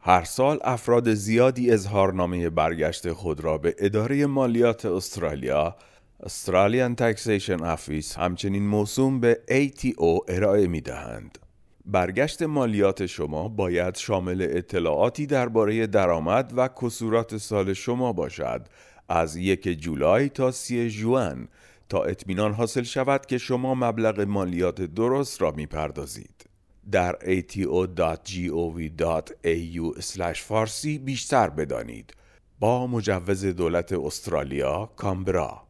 هر سال افراد زیادی اظهارنامه برگشت خود را به اداره مالیات استرالیا Australian Taxation Office همچنین موسوم به ATO ارائه می دهند. برگشت مالیات شما باید شامل اطلاعاتی درباره درآمد و کسورات سال شما باشد از 1 جولای تا 30 ژوئن تا اطمینان حاصل شود که شما مبلغ مالیات درست را می پردازید. در ato.gov.au/farsi بیشتر بدانید. با مجوز دولت استرالیا، کامبرا.